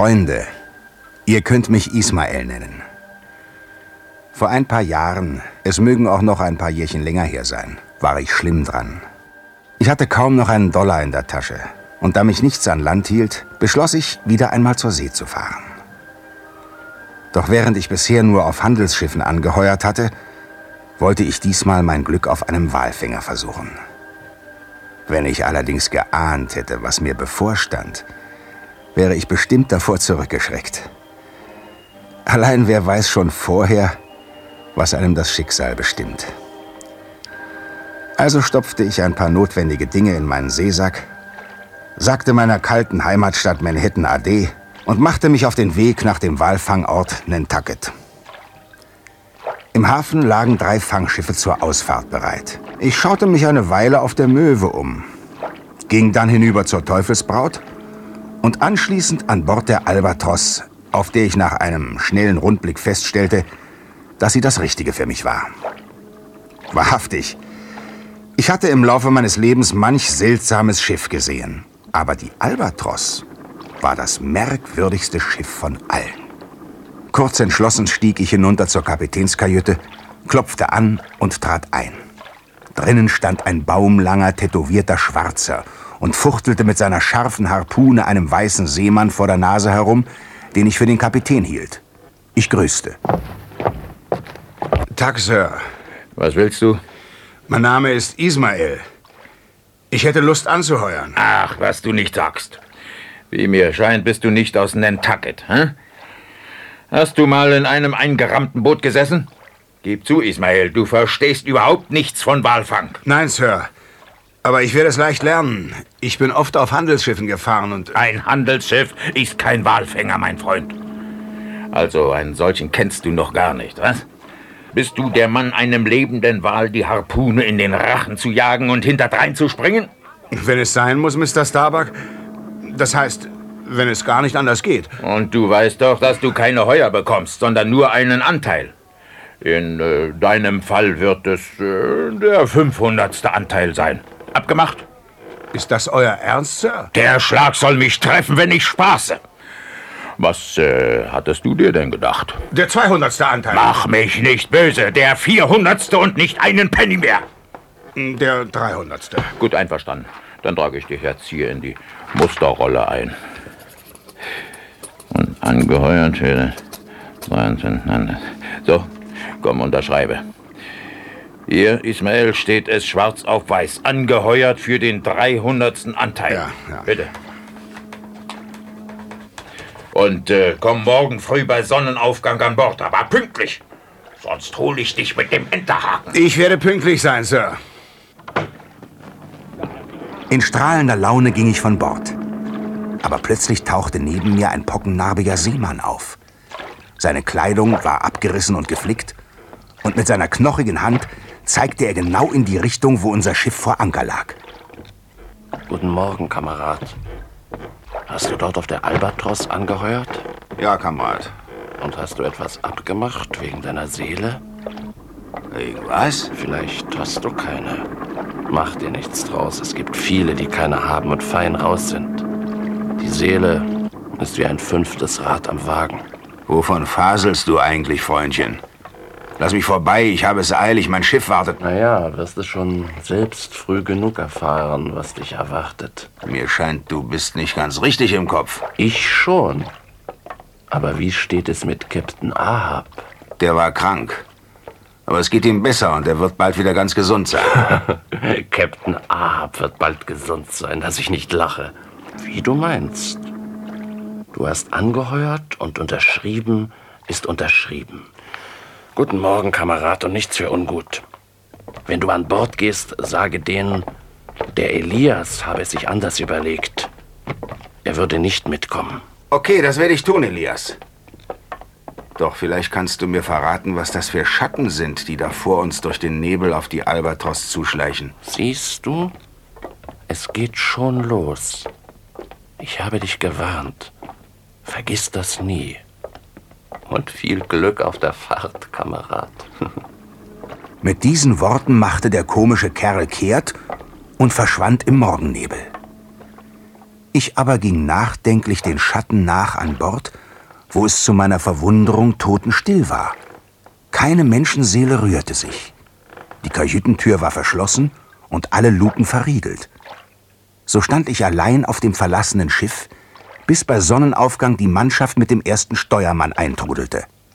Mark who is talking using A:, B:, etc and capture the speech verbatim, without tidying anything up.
A: Freunde, ihr könnt mich Ismael nennen. Vor ein paar Jahren, es mögen auch noch ein paar Jährchen länger her sein, war ich schlimm dran. Ich hatte kaum noch einen Dollar in der Tasche. Und da mich nichts an Land hielt, beschloss ich, wieder einmal zur See zu fahren. Doch während ich bisher nur auf Handelsschiffen angeheuert hatte, wollte ich diesmal mein Glück auf einem Walfänger versuchen. Wenn ich allerdings geahnt hätte, was mir bevorstand, wäre ich bestimmt davor zurückgeschreckt. Allein wer weiß schon vorher, was einem das Schicksal bestimmt. Also stopfte ich ein paar notwendige Dinge in meinen Seesack, sagte meiner kalten Heimatstadt Manhattan Ade und machte mich auf den Weg nach dem Walfangort Nantucket. Im Hafen lagen drei Fangschiffe zur Ausfahrt bereit. Ich schaute mich eine Weile auf der Möwe um, ging dann hinüber zur Teufelsbraut und anschließend an Bord der Albatros, auf der ich nach einem schnellen Rundblick feststellte, dass sie das Richtige für mich war. Wahrhaftig, ich hatte im Laufe meines Lebens manch seltsames Schiff gesehen. Aber die Albatros war das merkwürdigste Schiff von allen. Kurz entschlossen stieg ich hinunter zur Kapitänskajüte, klopfte an und trat ein. Drinnen stand ein baumlanger, tätowierter Schwarzer und fuchtelte mit seiner scharfen Harpune einem weißen Seemann vor der Nase herum, den ich für den Kapitän hielt. Ich grüßte. Tag, Sir.
B: Was willst du?
A: Mein Name ist Ismael. Ich hätte Lust anzuheuern.
B: Ach, was du nicht sagst. Wie mir scheint, bist du nicht aus Nantucket, hä? Hast du mal in einem eingerammten Boot gesessen? Gib zu, Ismael, du verstehst überhaupt nichts von Walfang.
A: Nein, Sir. Aber ich werde es leicht lernen. Ich bin oft auf Handelsschiffen gefahren und...
B: Ein Handelsschiff ist kein Walfänger, mein Freund. Also, einen solchen kennst du noch gar nicht, was? Bist du der Mann, einem lebenden Wal die Harpune in den Rachen zu jagen und hinterdrein zu springen?
A: Wenn es sein muss, Mister Starbuck. Das heißt, wenn es gar nicht anders geht.
B: Und du weißt doch, dass du keine Heuer bekommst, sondern nur einen Anteil. In äh, deinem Fall wird es äh, der fünfhundertste Anteil sein. Abgemacht?
A: Ist das euer Ernst, Sir?
B: Der Schlag soll mich treffen, wenn ich spaße. Was äh, hattest du dir denn gedacht?
A: Der zweihundertste Anteil.
B: Mach mich nicht böse. Der vierhundertste und nicht einen Penny mehr.
A: Der dreihundertste.
B: Gut, einverstanden. Dann trage ich dich jetzt hier in die Musterrolle ein. Und angeheuert für den dreizehnten. So, komm, unterschreibe. Hier, Ismael, steht es schwarz auf weiß. Angeheuert für den dreihundertsten Anteil.
A: Ja, ja.
B: Bitte. Und äh, komm morgen früh bei Sonnenaufgang an Bord, aber pünktlich. Sonst hole ich dich mit dem Enterhaken.
A: Ich werde pünktlich sein, Sir. In strahlender Laune ging ich von Bord. Aber plötzlich tauchte neben mir ein pockennarbiger Seemann auf. Seine Kleidung war abgerissen und geflickt. Und mit seiner knochigen Hand zeigte er genau in die Richtung, wo unser Schiff vor Anker lag.
C: Guten Morgen, Kamerad. Hast du dort auf der Albatros angeheuert?
A: Ja, Kamerad.
C: Und hast du etwas abgemacht wegen deiner Seele?
A: Was?
C: Vielleicht hast du keine. Mach dir nichts draus. Es gibt viele, die keine haben und fein raus sind. Die Seele ist wie ein fünftes Rad am Wagen.
A: Wovon faselst du eigentlich, Freundchen? Lass mich vorbei, ich habe es eilig, mein Schiff wartet.
C: Naja, wirst du schon selbst früh genug erfahren, was dich erwartet.
A: Mir scheint, du bist nicht ganz richtig im Kopf.
C: Ich schon. Aber wie steht es mit Captain Ahab?
A: Der war krank. Aber es geht ihm besser und er wird bald wieder ganz gesund sein.
C: Captain Ahab wird bald gesund sein, dass ich nicht lache. Wie du meinst. Du hast angeheuert und unterschrieben ist unterschrieben. Guten Morgen, Kamerad, und nichts für ungut. Wenn du an Bord gehst, sage denen, der Elias habe es sich anders überlegt. Er würde nicht mitkommen.
A: Okay, das werde ich tun, Elias. Doch vielleicht kannst du mir verraten, was das für Schatten sind, die da vor uns durch den Nebel auf die Albatros zuschleichen.
C: Siehst du? Es geht schon los. Ich habe dich gewarnt. Vergiss das nie. Und viel Glück auf der Fahrt, Kamerad.
A: Mit diesen Worten machte der komische Kerl kehrt und verschwand im Morgennebel. Ich aber ging nachdenklich den Schatten nach an Bord, wo es zu meiner Verwunderung totenstill war. Keine Menschenseele rührte sich. Die Kajütentür war verschlossen und alle Luken verriegelt. So stand ich allein auf dem verlassenen Schiff, bis bei Sonnenaufgang die Mannschaft mit dem ersten Steuermann eintrudelte.